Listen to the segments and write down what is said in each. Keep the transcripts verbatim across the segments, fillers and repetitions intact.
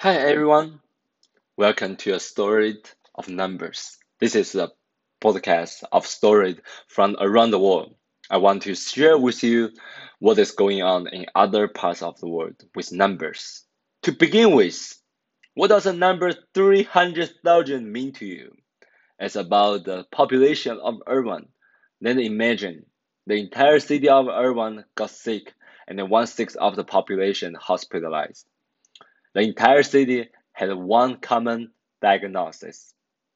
Hi everyone, welcome to a story of numbers. This is a podcast of stories from around the world. I want to share with you what is going on in other parts of the world with numbers. To begin with, what does the number three hundred thousand mean to you? It's about the population of Irvine. Then imagine the entire city of Irvine got sick and one-sixth of the population hospitalized. The entire city had one common diagnosis: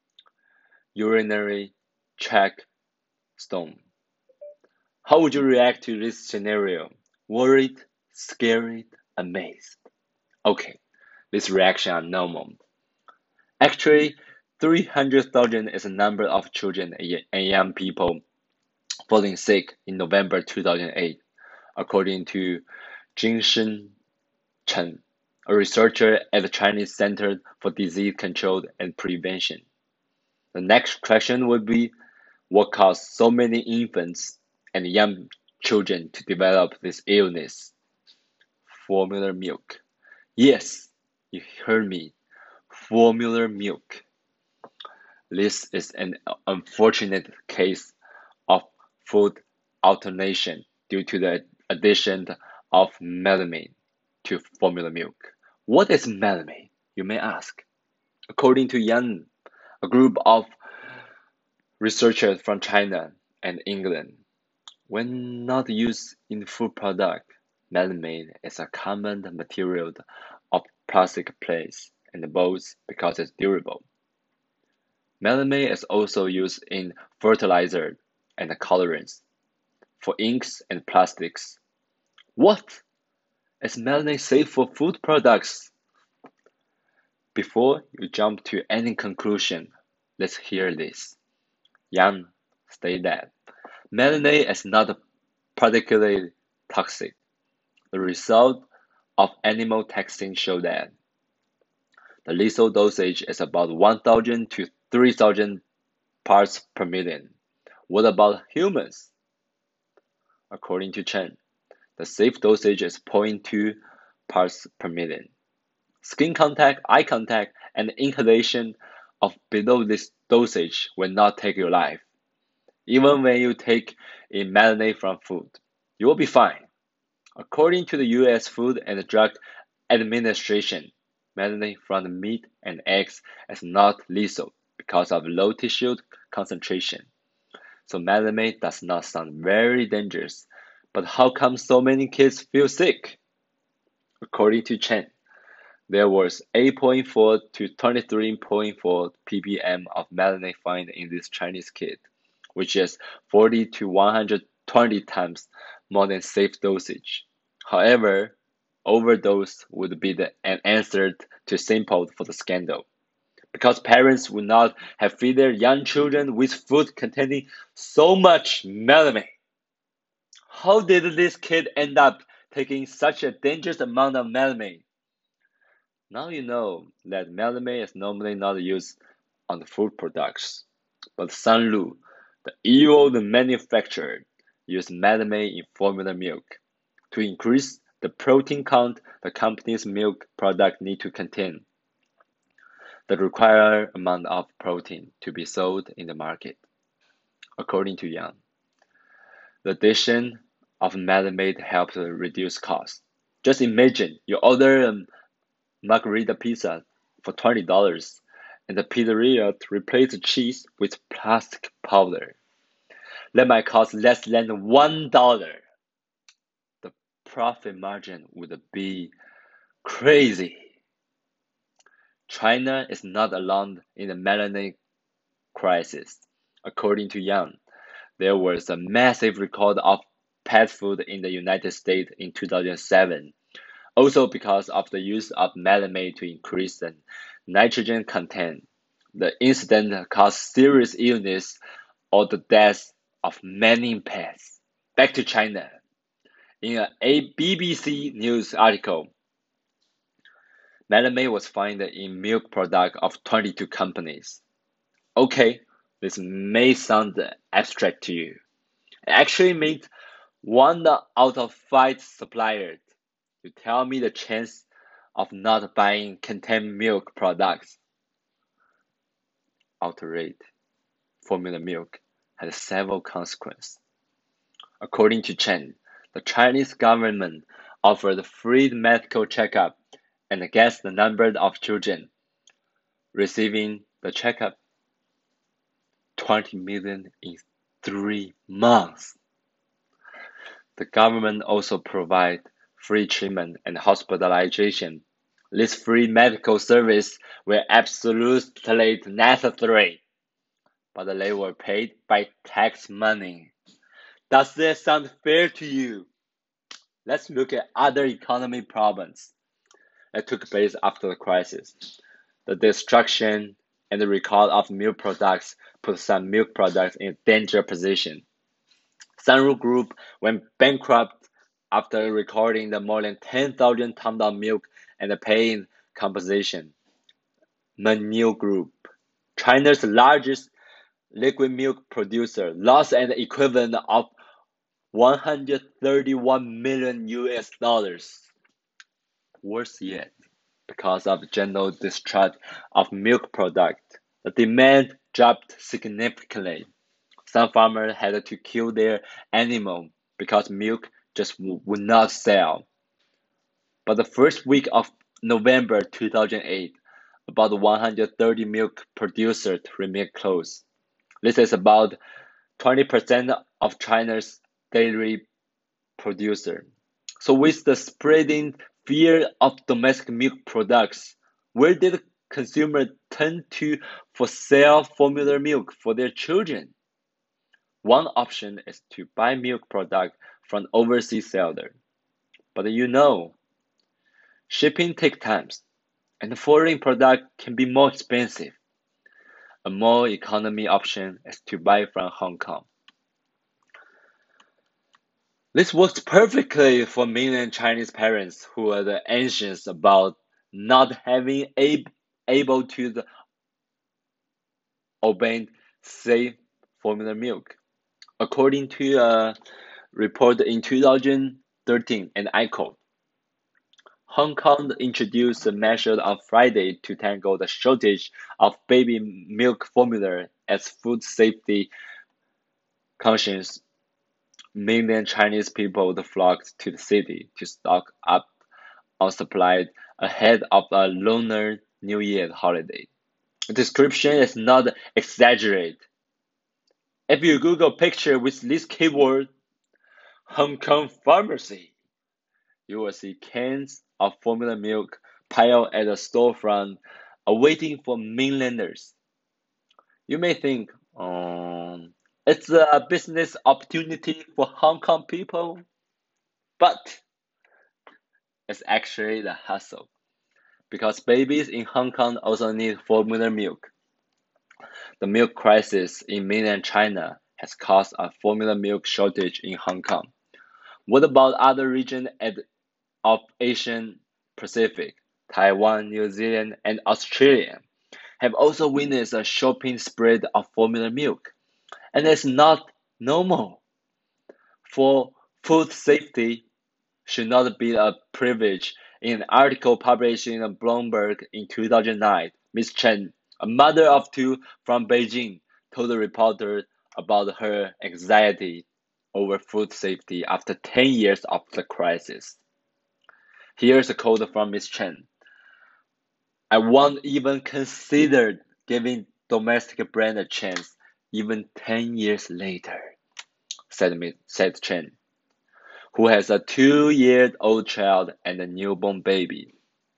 urinary tract stone. How would you react to this scenario? Worried, scared, amazed? Okay, these reactions are normal. Actually, three hundred thousand is the number of children and young people falling sick in November two thousand eight, according to Jingshen Chen, a researcher at the Chinese Center for Disease Control and Prevention. The next question would be, what caused so many infants and young children to develop this illness? Formula milk. Yes, you heard me. Formula milk. This is an unfortunate case of food alternation due to the addition of melamine to formula milk. What is melamine, you may ask? According to Yan, a group of researchers from China and England, when not used in food product, melamine is a common material of plastic plates and bowls because it's durable. Melamine is also used in fertilizer and colorants, for inks and plastics. What? Is melamine safe for food products? Before you jump to any conclusion, let's hear this. Yang stated that melamine is not particularly toxic. The result of animal testing show that the lethal dosage is about one thousand to three thousand parts per million. What about humans? According to Chen, the safe dosage is zero point two parts per million. Skin contact, eye contact, and inhalation of below this dosage will not take your life. Even when you take in melamine from food, you will be fine. According to the U S Food and Drug Administration, melamine from the meat and eggs is not lethal because of low tissue concentration. So melamine does not sound very dangerous, but how come so many kids feel sick? According to Chen, there was eight point four to twenty-three point four ppm of melamine found in this Chinese kid, which is forty to one hundred twenty times more than safe dosage. However, overdose would be the, an answer too simple for the scandal, because parents would not have fed their young children with food containing so much melamine. How did this kid end up taking such a dangerous amount of melamine? Now you know that melamine is normally not used on the food products, but Sanlu, the evil manufacturer, used melamine in formula milk to increase the protein count the company's milk product need to contain, the required amount of protein to be sold in the market. According to Yang, the addition of melamine helps reduce costs. Just imagine you order a margarita pizza for twenty dollars and the pizzeria replaces the cheese with plastic powder. That might cost less than one dollar. The profit margin would be crazy. China is not alone in the melamine crisis. According to Yang, there was a massive record of pet food in the United States in two thousand seven, also because of the use of melamine to increase the nitrogen content. The incident caused serious illness or the death of many pets. Back to China. In a B B C News article, melamine was found in milk products of twenty-two companies. Okay, this may sound abstract to you. It actually means one out of five suppliers. You tell me the chance of not buying contained milk products. Outright formula milk had several consequences. According to Chen, the Chinese government offered free medical checkup and guessed the number of children receiving the checkup: twenty million in three months. The government also provided free treatment and hospitalization. These free medical services were absolutely necessary, but they were paid by tax money. Does this sound fair to you? Let's look at other economic problems that took place after the crisis. The destruction and the recall of milk products put some milk products in a dangerous position. Sunru Group went bankrupt after recording the more than ten thousand tons of milk and paying compensation. Mengniu Group, China's largest liquid milk producer, lost an equivalent of one hundred thirty-one million U S dollars. Worse yet, because of general distrust of milk product, the demand dropped significantly. Some farmers had to kill their animal because milk just would not sell. But the first week of November two thousand eight, about one hundred thirty milk producers remained closed. This is about twenty percent of China's dairy producer. So with the spreading fear of domestic milk products, where did consumers turn to for sale formula milk for their children? One option is to buy milk product from overseas seller. But you know, shipping takes time, and foreign product can be more expensive. A more economy option is to buy from Hong Kong. This works perfectly for mainland Chinese parents who are anxious about not having a, able to the, obtain safe formula milk. According to a report in two thousand thirteen, and I quote, Hong Kong introduced a measure on Friday to tackle the shortage of baby milk formula as food safety conscious mainland Chinese people flocked to the city to stock up on supply ahead of a Lunar New Year holiday. The description is not exaggerated. If you Google picture with this keyword, Hong Kong pharmacy, you will see cans of formula milk piled at a storefront awaiting for mainlanders. You may think, um, it's a business opportunity for Hong Kong people, but it's actually the hustle, because babies in Hong Kong also need formula milk. The milk crisis in mainland China has caused a formula milk shortage in Hong Kong. What about other regions of Asian Pacific? Taiwan, New Zealand, and Australia have also witnessed a shopping spread of formula milk, and it's not normal. For food safety should not be a privilege. In an article published in Bloomberg in two thousand nine, Miz Chen, a mother of two from Beijing, told the reporter about her anxiety over food safety after ten years of the crisis. Here's a quote from Miz Chen. I won't even consider giving domestic brand a chance even ten years later, said, said Chen, who has a two-year-old child and a newborn baby.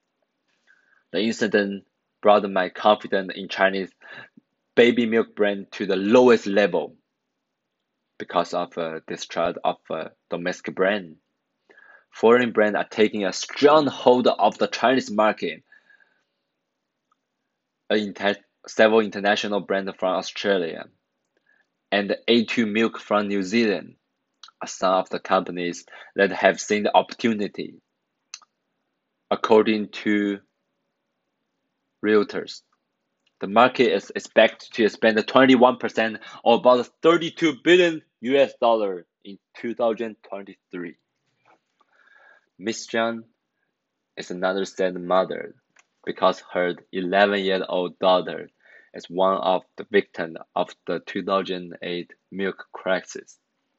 The incident brought my confidence in Chinese baby milk brand to the lowest level because of uh, distrust of uh, domestic brand. Foreign brands are taking a strong hold of the Chinese market. Inter several international brands from Australia and A two Milk from New Zealand are some of the companies that have seen the opportunity. According to Reuters, the market is expected to spend twenty-one percent or about thirty-two billion U S dollars in two thousand twenty-three. Miz Zhang is another sad mother because her eleven-year-old daughter is one of the victims of the two thousand eight milk crisis.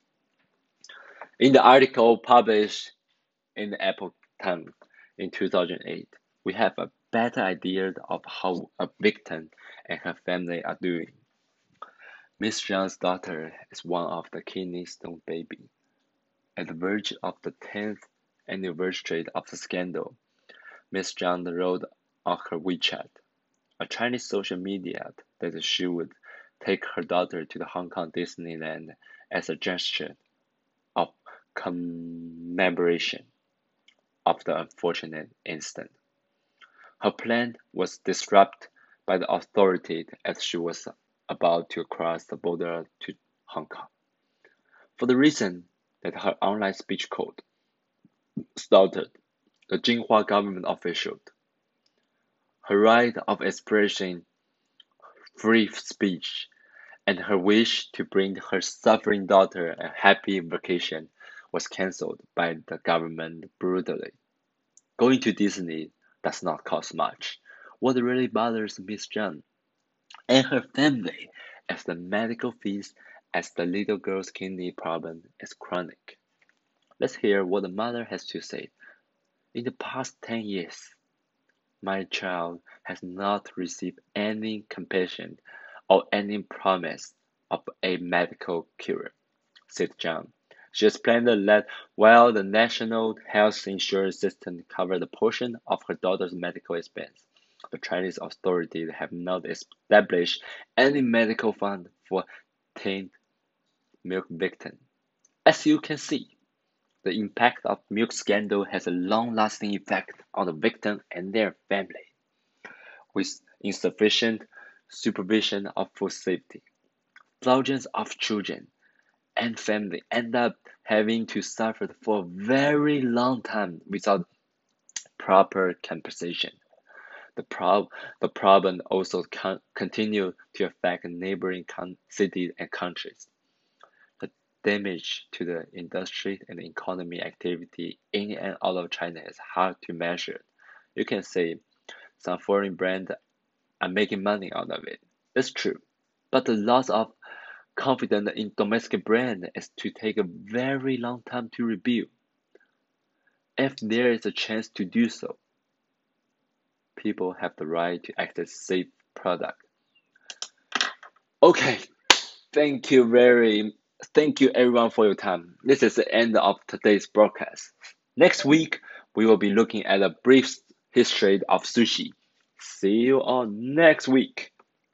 In the article published in the Epoch Times in two thousand eight, we have a better idea of how a victim and her family are doing. Miss Zhang's daughter is one of the kidney stone baby. At the verge of the tenth anniversary of the scandal, Miss Zhang wrote on her WeChat, a Chinese social media, that she would take her daughter to the Hong Kong Disneyland as a gesture of commemoration of the unfortunate incident. Her plan was disrupted by the authorities as she was about to cross the border to Hong Kong, for the reason that her online speech code started the Jinhua government official. Her right of expression, free speech, and her wish to bring her suffering daughter a happy vacation was cancelled by the government brutally. Going to Disney does not cost much. What really bothers Miss Zhang and her family is the medical fees, as the little girl's kidney problem is chronic. Let's hear what the mother has to say. In the past ten years, my child has not received any compassion or any promise of a medical cure, said Zhang. She explained that while the national health insurance system covered a portion of her daughter's medical expense, the Chinese authorities have not established any medical fund for teen milk victims. As you can see, the impact of milk scandal has a long-lasting effect on the victim and their family. With insufficient supervision of food safety, thousands of children and families end up having to suffer for a very long time without proper compensation. The, prob- the problem also con- continues to affect neighboring con- cities and countries. The damage to the industry and economy activity in and out of China is hard to measure. You can say some foreign brands are making money out of it. That's true. But the loss of confidence in domestic brand is to take a very long time to rebuild. If there is a chance to do so, people have the right to access safe product. Okay, thank you very thank you everyone for your time. This is the end of today's broadcast. Next week we will be looking at a brief history of sushi. See you all next week.